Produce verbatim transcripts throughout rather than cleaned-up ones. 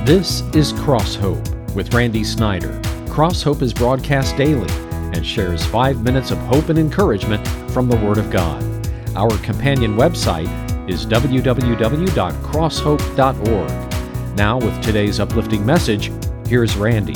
This is Cross Hope with Randy Snyder. Cross Hope is broadcast daily and shares five minutes of hope and encouragement from the Word of God. Our companion website is w w w dot cross hope dot org. Now, with today's uplifting message, here's Randy.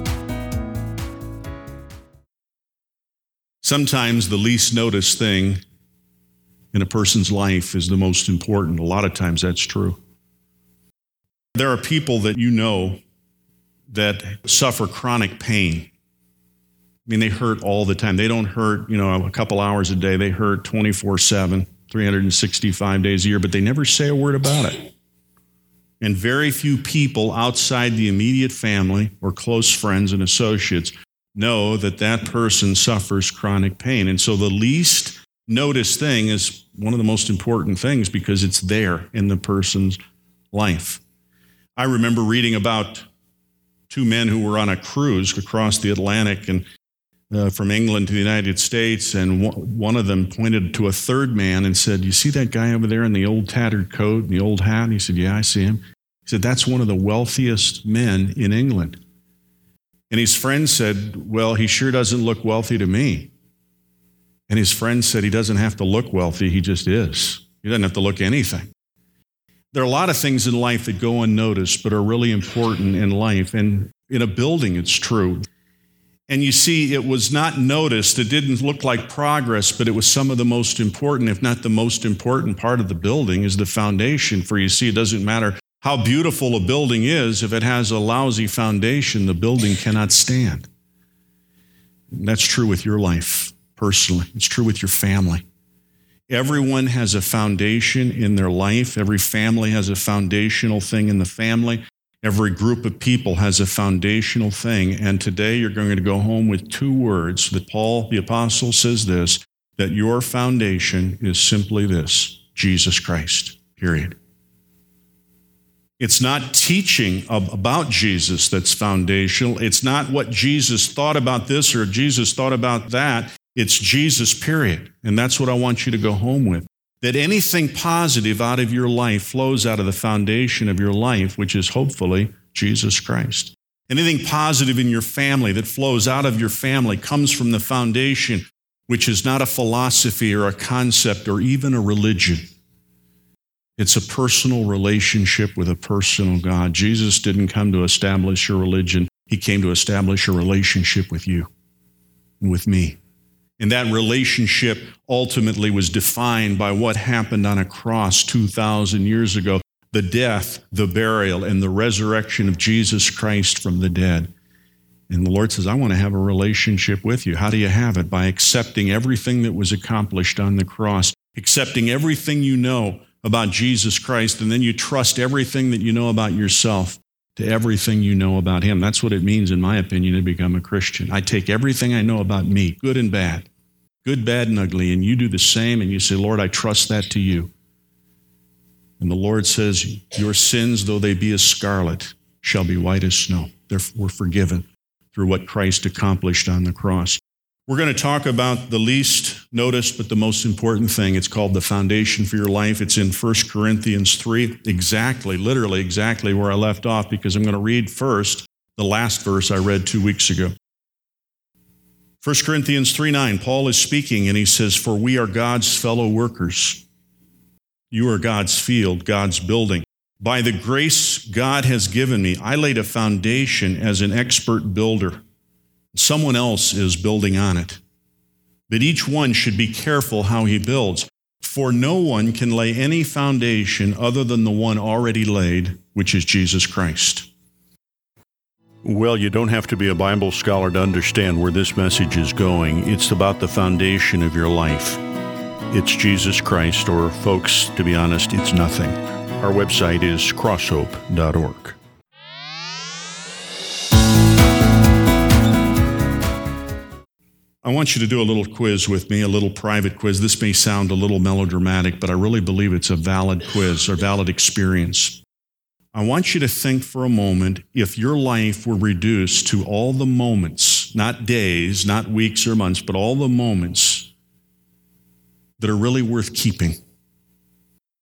Sometimes the least noticed thing in a person's life is the most important. A lot of times that's true. There are people that you know that suffer chronic pain. I mean, they hurt all the time. They don't hurt, you know, a couple hours a day. They hurt twenty-four seven, three hundred sixty-five days a year, but they never say a word about it. And very few people outside the immediate family or close friends and associates know that that person suffers chronic pain. And so the least noticed thing is one of the most important things because it's there in the person's life. I remember reading about two men who were on a cruise across the Atlantic and uh, from England to the United States, and one of them pointed to a third man and said, "You see that guy over there in the old tattered coat and the old hat?" And he said, "Yeah, I see him." He said, "That's one of the wealthiest men in England." And his friend said, "Well, he sure doesn't look wealthy to me." And his friend said, "He doesn't have to look wealthy, he just is. He doesn't have to look anything." There are a lot of things in life that go unnoticed but are really important in life. And in a building, it's true. And you see, it was not noticed. It didn't look like progress, but it was some of the most important, if not the most important part of the building is the foundation. For you see, it doesn't matter how beautiful a building is. If it has a lousy foundation, the building cannot stand. And that's true with your life personally. It's true with your family. Everyone has a foundation in their life. Every family has a foundational thing in the family. Every group of people has a foundational thing. And today you're going to go home with two words that Paul, the apostle, says this, that your foundation is simply this: Jesus Christ, period. It's not teaching about Jesus that's foundational. It's not what Jesus thought about this or Jesus thought about that. It's Jesus, period. And that's what I want you to go home with. That anything positive out of your life flows out of the foundation of your life, which is hopefully Jesus Christ. Anything positive in your family that flows out of your family comes from the foundation, which is not a philosophy or a concept or even a religion. It's a personal relationship with a personal God. Jesus didn't come to establish a religion. He came to establish a relationship with you and with me. And that relationship ultimately was defined by what happened on a cross two thousand years ago, the death, the burial, and the resurrection of Jesus Christ from the dead. And the Lord says, I want to have a relationship with you. How do you have it? By accepting everything that was accomplished on the cross, accepting everything you know about Jesus Christ, and then you trust everything that you know about yourself to everything you know about Him. That's what it means, in my opinion, to become a Christian. I take everything I know about me, good and bad, good, bad, and ugly, and you do the same, and you say, Lord, I trust that to you. And the Lord says, your sins, though they be as scarlet, shall be white as snow. They're, we're forgiven through what Christ accomplished on the cross. We're going to talk about the least noticed but the most important thing. It's called the foundation for your life. It's in First Corinthians three, exactly, literally exactly where I left off, because I'm going to read first the last verse I read two weeks ago. First Corinthians three nine, Paul is speaking and he says, for we are God's fellow workers. You are God's field, God's building. By the grace God has given me, I laid a foundation as an expert builder. Someone else is building on it. But each one should be careful how he builds, for no one can lay any foundation other than the one already laid, which is Jesus Christ. Well, you don't have to be a Bible scholar to understand where this message is going. It's about the foundation of your life. It's Jesus Christ, or folks, to be honest, it's nothing. Our website is cross hope dot org. I want you to do a little quiz with me, a little private quiz. This may sound a little melodramatic, but I really believe it's a valid quiz or valid experience. I want you to think for a moment, if your life were reduced to all the moments, not days, not weeks or months, but all the moments that are really worth keeping.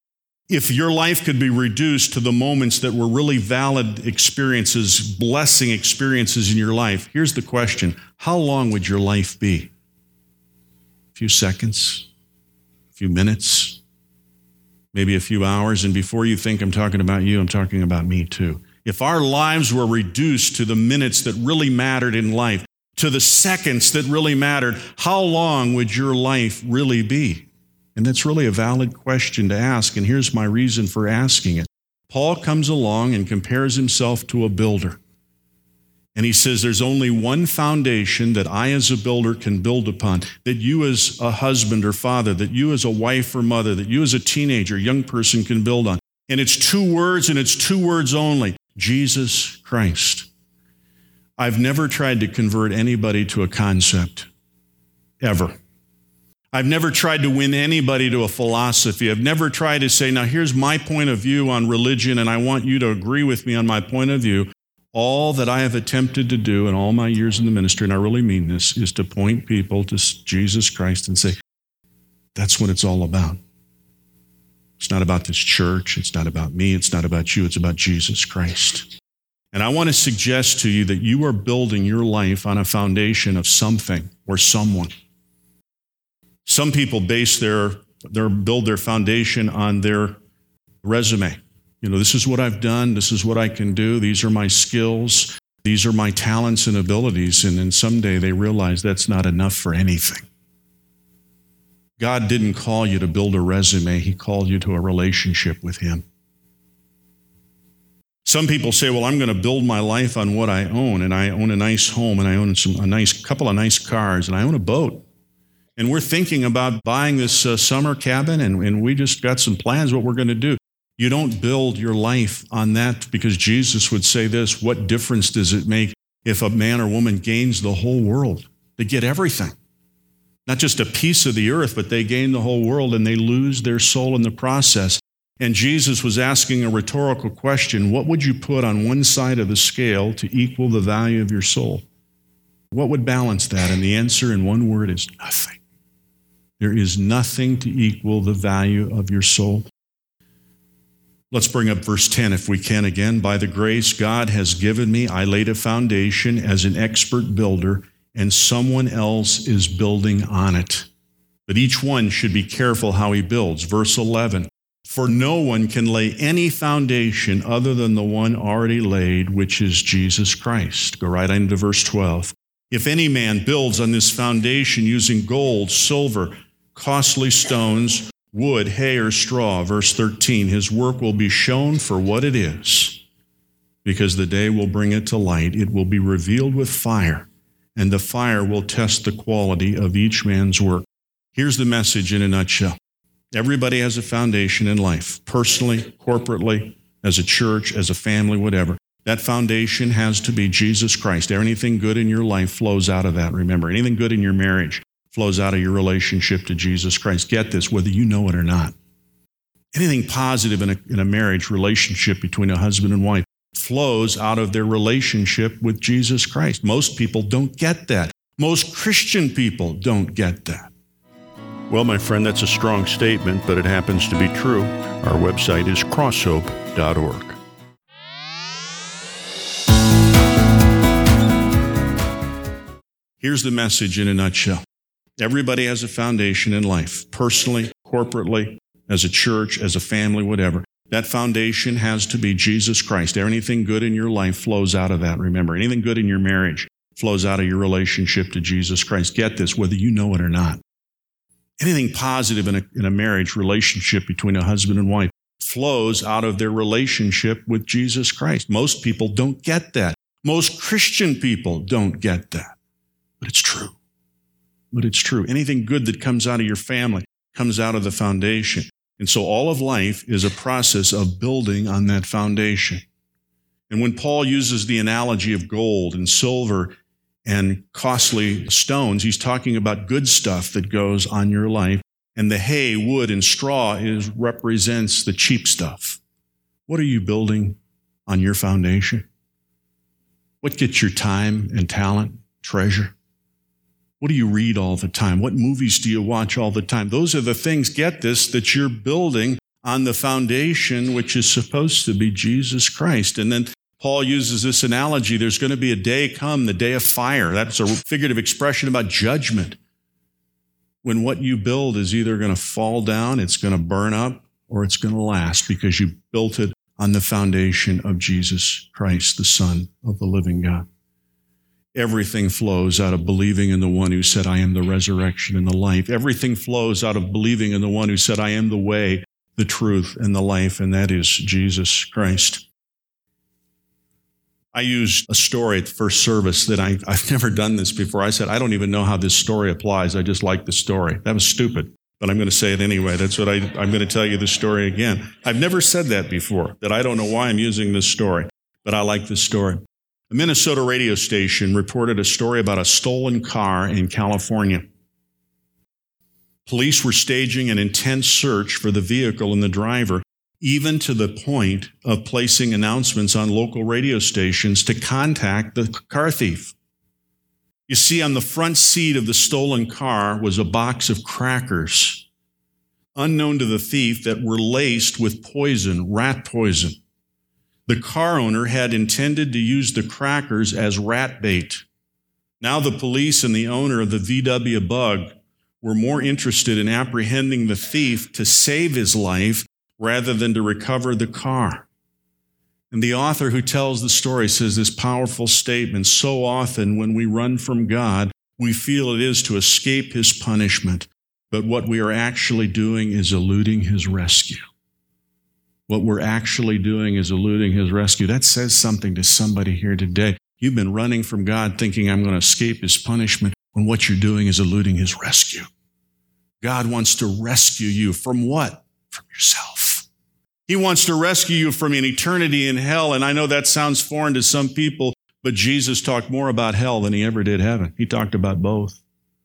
If your life could be reduced to the moments that were really valid experiences, blessing experiences in your life, here's the question. How long would your life be? A few seconds? A few minutes? Maybe a few hours? And before you think I'm talking about you, I'm talking about me too. If our lives were reduced to the minutes that really mattered in life, to the seconds that really mattered, how long would your life really be? And that's really a valid question to ask, and here's my reason for asking it. Paul comes along and compares himself to a builder. And he says there's only one foundation that I as a builder can build upon, that you as a husband or father, that you as a wife or mother, that you as a teenager, young person can build on. And it's two words, and it's two words only, Jesus Christ. I've never tried to convert anybody to a concept, ever. I've never tried to win anybody to a philosophy. I've never tried to say, now here's my point of view on religion, and I want you to agree with me on my point of view. All that I have attempted to do in all my years in the ministry, and I really mean this, is to point people to Jesus Christ and say, that's what it's all about. It's not about this church. It's not about me. It's not about you. It's about Jesus Christ. And I want to suggest to you that you are building your life on a foundation of something or someone. Some people base their, their, build their foundation on their resume. You know, this is what I've done. This is what I can do. These are my skills. These are my talents and abilities. And then someday they realize that's not enough for anything. God didn't call you to build a resume. He called you to a relationship with Him. Some people say, well, I'm going to build my life on what I own. And I own a nice home, and I own some, a nice couple of nice cars, and I own a boat. And we're thinking about buying this uh, summer cabin, and, and we just got some plans what we're going to do. You don't build your life on that, because Jesus would say this, what difference does it make if a man or woman gains the whole world? They get everything. Not just a piece of the earth, but they gain the whole world, and they lose their soul in the process. And Jesus was asking a rhetorical question, what would you put on one side of the scale to equal the value of your soul? What would balance that? And the answer in one word is nothing. There is nothing to equal the value of your soul. Let's bring up verse ten if we can again. By the grace God has given me, I laid a foundation as an expert builder, and someone else is building on it. But each one should be careful how he builds. Verse eleven, for no one can lay any foundation other than the one already laid, which is Jesus Christ. Go right into verse twelve. If any man builds on this foundation using gold, silver, costly stones, wood, hay, or straw, verse thirteen, his work will be shown for what it is, because the day will bring it to light. It will be revealed with fire, and the fire will test the quality of each man's work. Here's the message in a nutshell. Everybody has a foundation in life, personally, corporately, as a church, as a family, whatever. That foundation has to be Jesus Christ. Anything good in your life flows out of that, remember. Anything good in your marriage flows out of your relationship to Jesus Christ. Get this, whether you know it or not. Anything positive in a, in a marriage relationship between a husband and wife flows out of their relationship with Jesus Christ. Most people don't get that. Most Christian people don't get that. Well, my friend, that's a strong statement, but it happens to be true. Our website is crosshope dot org. Here's the message in a nutshell. Everybody has a foundation in life, personally, corporately, as a church, as a family, whatever. That foundation has to be Jesus Christ. Anything good in your life flows out of that, remember. Anything good in your marriage flows out of your relationship to Jesus Christ. Get this, whether you know it or not. Anything positive in a, in a marriage relationship between a husband and wife flows out of their relationship with Jesus Christ. Most people don't get that. Most Christian people don't get that. But it's true. But it's true. Anything good that comes out of your family comes out of the foundation. And so all of life is a process of building on that foundation. And when Paul uses the analogy of gold and silver and costly stones, he's talking about good stuff that goes on your life. And the hay, wood, and straw is represents the cheap stuff. What are you building on your foundation? What gets your time and talent, treasure? What do you read all the time? What movies do you watch all the time? Those are the things, get this, that you're building on the foundation which is supposed to be Jesus Christ. And then Paul uses this analogy. There's going to be a day come, the day of fire. That's a figurative expression about judgment. When what you build is either going to fall down, it's going to burn up, or it's going to last because you built it on the foundation of Jesus Christ, the Son of the living God. Everything flows out of believing in the one who said, I am the resurrection and the life. Everything flows out of believing in the one who said, I am the way, the truth, and the life, and that is Jesus Christ. I used a story at the first service that I, I've never done this before. I said, I don't even know how this story applies. I just like the story. That was stupid, but I'm going to say it anyway. That's what I, I'm going to tell you the story again. I've never said that before, that I don't know why I'm using this story, but I like this story. A Minnesota radio station reported a story about a stolen car in California. Police were staging an intense search for the vehicle and the driver, even to the point of placing announcements on local radio stations to contact the car thief. You see, on the front seat of the stolen car was a box of crackers, unknown to the thief, that were laced with poison, rat poison. The car owner had intended to use the crackers as rat bait. Now the police and the owner of the V W Bug were more interested in apprehending the thief to save his life rather than to recover the car. And the author who tells the story says this powerful statement: so often when we run from God, we feel it is to escape his punishment, but what we are actually doing is eluding his rescue. What we're actually doing is eluding his rescue. That says something to somebody here today. You've been running from God thinking, I'm going to escape his punishment, when what you're doing is eluding his rescue. God wants to rescue you from what? From yourself. He wants to rescue you from an eternity in hell. And I know that sounds foreign to some people, but Jesus talked more about hell than he ever did heaven. He talked about both.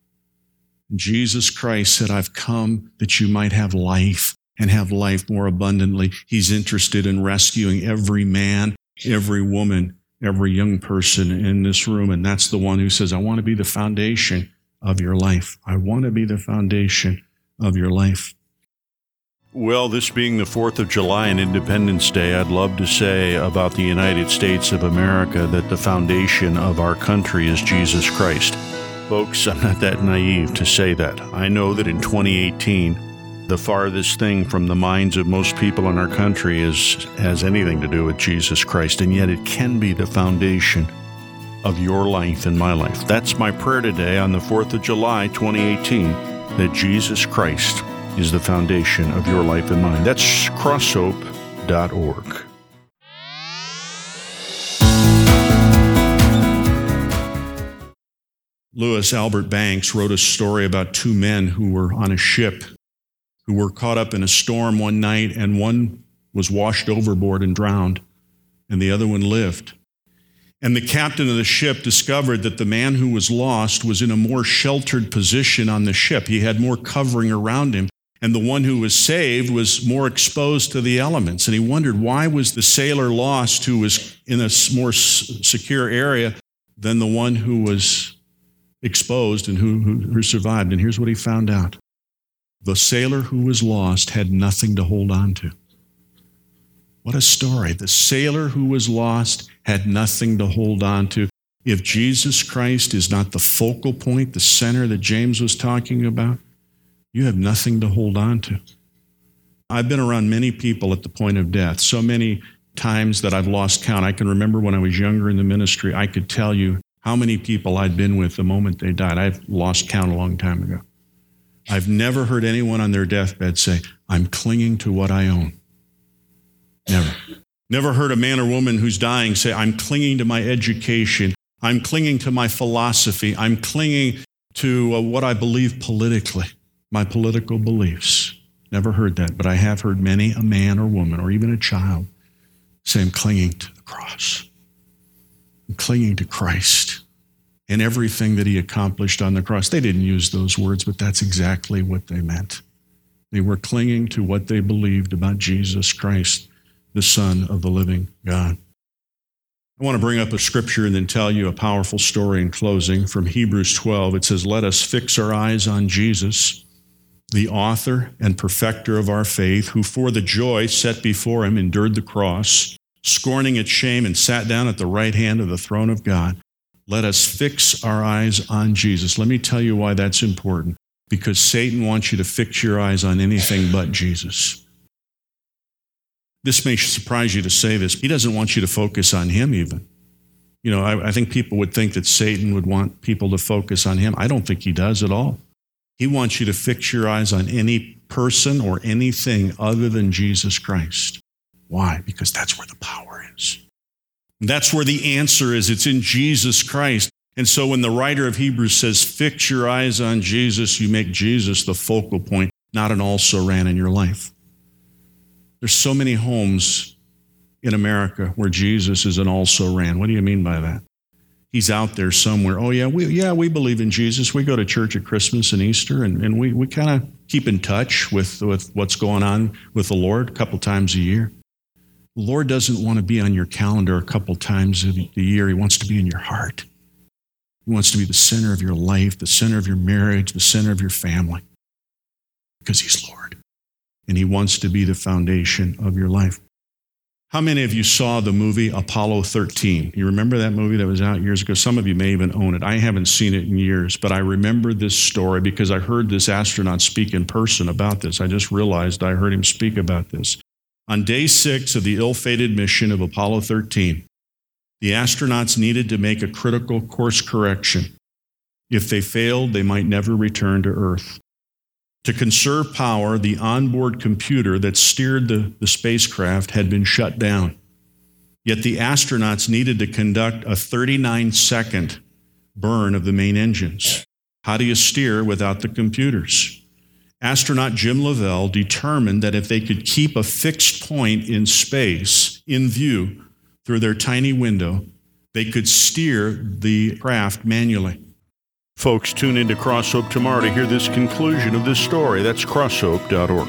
Jesus Christ said, I've come that you might have life and have life more abundantly. He's interested in rescuing every man, every woman, every young person in this room. And that's the one who says, I want to be the foundation of your life. I want to be the foundation of your life. Well, this being the fourth of July and Independence Day, I'd love to say about the United States of America that the foundation of our country is Jesus Christ. Folks, I'm not that naive to say that. I know that in twenty eighteen, the farthest thing from the minds of most people in our country is has anything to do with Jesus Christ, and yet it can be the foundation of your life and my life. That's my prayer today on the fourth of July, twenty eighteen, that Jesus Christ is the foundation of your life and mine. That's cross hope dot org. Louis Albert Banks wrote a story about two men who were on a ship, who were caught up in a storm one night, and one was washed overboard and drowned, and the other one lived. And the captain of the ship discovered that the man who was lost was in a more sheltered position on the ship. He had more covering around him. And the one who was saved was more exposed to the elements. And he wondered, why was the sailor lost who was in a more secure area than the one who was exposed and who, who, who survived? And here's what he found out. The sailor who was lost had nothing to hold on to. What a story. The sailor who was lost had nothing to hold on to. If Jesus Christ is not the focal point, the center that James was talking about, you have nothing to hold on to. I've been around many people at the point of death, so many times that I've lost count. I can remember when I was younger in the ministry, I could tell you how many people I'd been with the moment they died. I've lost count a long time ago. I've never heard anyone on their deathbed say, I'm clinging to what I own. Never. Never heard a man or woman who's dying say, I'm clinging to my education. I'm clinging to my philosophy. I'm clinging to uh, what I believe politically. My political beliefs. Never heard that, but I have heard many a man or woman or even a child say, I'm clinging to the cross. I'm clinging to Christ and everything that he accomplished on the cross. They didn't use those words, but that's exactly what they meant. They were clinging to what they believed about Jesus Christ, the Son of the living God. I want to bring up a scripture and then tell you a powerful story in closing from Hebrews twelve. It says, let us fix our eyes on Jesus, the author and perfecter of our faith, who for the joy set before him endured the cross, scorning its shame, and sat down at the right hand of the throne of God. Let us fix our eyes on Jesus. Let me tell you why that's important. Because Satan wants you to fix your eyes on anything but Jesus. This may surprise you to say this. He doesn't want you to focus on him even. You know, I, I think people would think that Satan would want people to focus on him. I don't think he does at all. He wants you to fix your eyes on any person or anything other than Jesus Christ. Why? Because that's where the power is. That's where the answer is. It's in Jesus Christ. And so when the writer of Hebrews says, fix your eyes on Jesus, you make Jesus the focal point, not an also-ran in your life. There's so many homes in America where Jesus is an also-ran. What do you mean by that? He's out there somewhere. Oh, yeah, we yeah we believe in Jesus. We go to church at Christmas and Easter, and, and we, we kind of keep in touch with, with what's going on with the Lord a couple times a year. The Lord doesn't want to be on your calendar a couple times a year. He wants to be in your heart. He wants to be the center of your life, the center of your marriage, the center of your family, because he's Lord. And he wants to be the foundation of your life. How many of you saw the movie Apollo thirteen? You remember that movie that was out years ago? Some of you may even own it. I haven't seen it in years, but I remember this story because I heard this astronaut speak in person about this. I just realized I heard him speak about this. On day six of the ill-fated mission of Apollo thirteen, the astronauts needed to make a critical course correction. If they failed, they might never return to Earth. To conserve power, the onboard computer that steered the, the spacecraft had been shut down. Yet the astronauts needed to conduct a thirty-nine second burn of the main engines. How do you steer without the computers? Astronaut Jim Lovell determined that if they could keep a fixed point in space in view through their tiny window, they could steer the craft manually. Folks, tune into Cross Hope tomorrow to hear this conclusion of this story. That's cross hope dot org.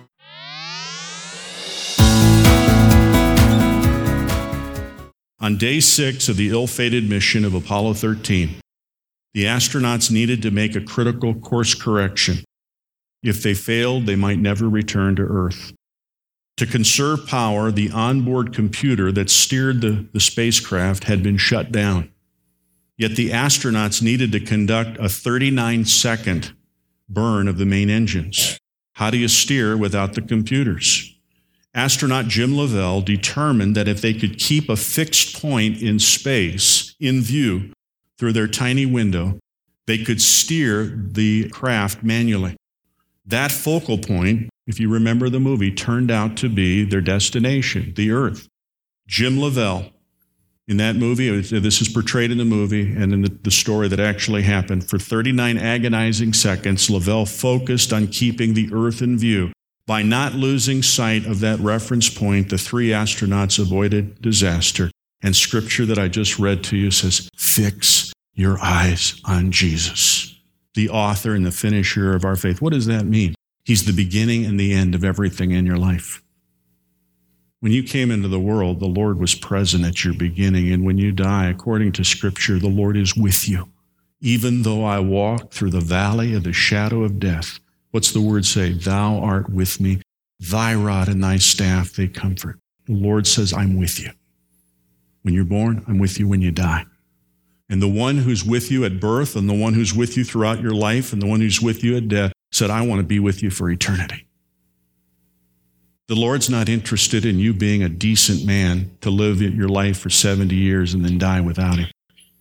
On day six of the ill-fated mission of Apollo thirteen, the astronauts needed to make a critical course correction. If they failed, they might never return to Earth. To conserve power, the onboard computer that steered the, the spacecraft had been shut down. Yet the astronauts needed to conduct a thirty-nine second burn of the main engines. How do you steer without the computers? Astronaut Jim Lovell determined that if they could keep a fixed point in space in view through their tiny window, they could steer the craft manually. That focal point, if you remember the movie, turned out to be their destination, the Earth. Jim Lovell, in that movie, this is portrayed in the movie and in the, the story that actually happened, for thirty-nine agonizing seconds, Lovell focused on keeping the Earth in view. By not losing sight of that reference point, the three astronauts avoided disaster. And scripture that I just read to you says, fix your eyes on Jesus, the author and the finisher of our faith. What does that mean? He's the beginning and the end of everything in your life. When you came into the world, the Lord was present at your beginning. And when you die, according to Scripture, the Lord is with you. Even though I walk through the valley of the shadow of death, what's the word say? Thou art with me. Thy rod and thy staff, they comfort. The Lord says, I'm with you. When you're born, I'm with you when you die. And the one who's with you at birth and the one who's with you throughout your life and the one who's with you at death said, I want to be with you for eternity. The Lord's not interested in you being a decent man to live your life for seventy years and then die without him.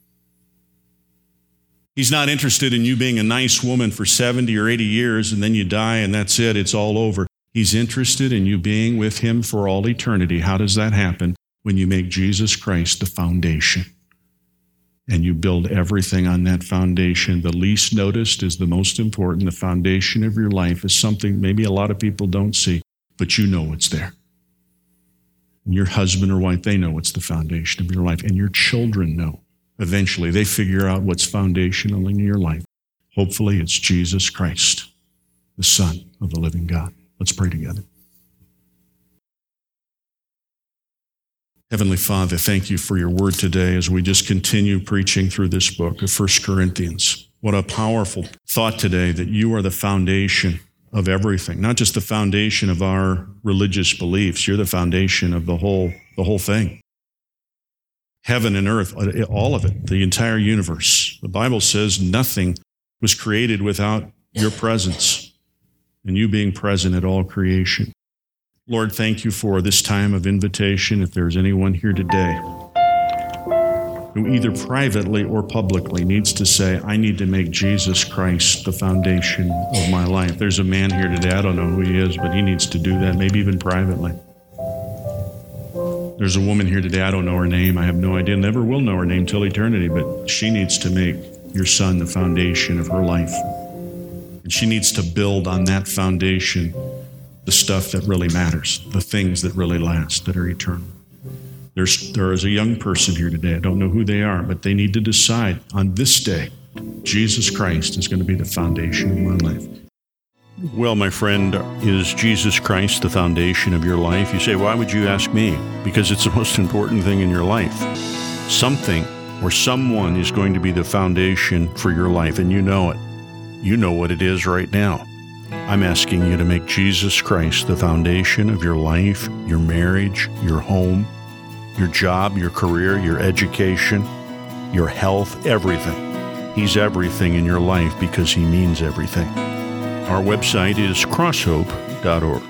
He's not interested in you being a nice woman for seventy or eighty years and then you die and that's it, it's all over. He's interested in you being with him for all eternity. How does that happen? When you make Jesus Christ the foundation. And you build everything on that foundation. The least noticed is the most important. The foundation of your life is something maybe a lot of people don't see, but you know it's there. And your husband or wife, they know it's the foundation of your life. And your children know. Eventually, they figure out what's foundational in your life. Hopefully, it's Jesus Christ, the Son of the living God. Let's pray together. Heavenly Father, thank you for your word today as we just continue preaching through this book of First Corinthians. What a powerful thought today that you are the foundation of everything, not just the foundation of our religious beliefs. You're the foundation of the whole, the whole thing. Heaven and earth, all of it, the entire universe. The Bible says nothing was created without your presence and you being present at all creation. Lord, thank you for this time of invitation. If there's anyone here today who either privately or publicly needs to say, I need to make Jesus Christ the foundation of my life. There's a man here today, I don't know who he is, but he needs to do that, maybe even privately. There's a woman here today, I don't know her name, I have no idea, never will know her name till eternity, but she needs to make your son the foundation of her life. And she needs to build on that foundation the stuff that really matters, the things that really last, that are eternal. There's, there is a young person here today, I don't know who they are, but they need to decide on this day, Jesus Christ is going to be the foundation of my life. Well, my friend, is Jesus Christ the foundation of your life? You say, why would you ask me? Because it's the most important thing in your life. Something or someone is going to be the foundation for your life, and you know it. You know what it is right now. I'm asking you to make Jesus Christ the foundation of your life, your marriage, your home, your job, your career, your education, your health, everything. He's everything in your life because he means everything. Our website is cross hope dot org.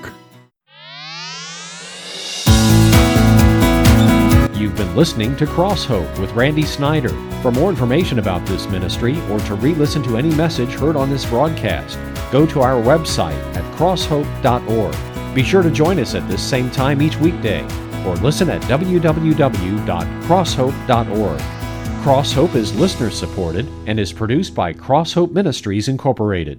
You've been listening to Cross Hope with Randy Snyder. For more information about this ministry or to re-listen to any message heard on this broadcast, go to our website at cross hope dot org. Be sure to join us at this same time each weekday, or listen at w w w dot cross hope dot org. Cross Hope is listener supported and is produced by Cross Hope Ministries Incorporated.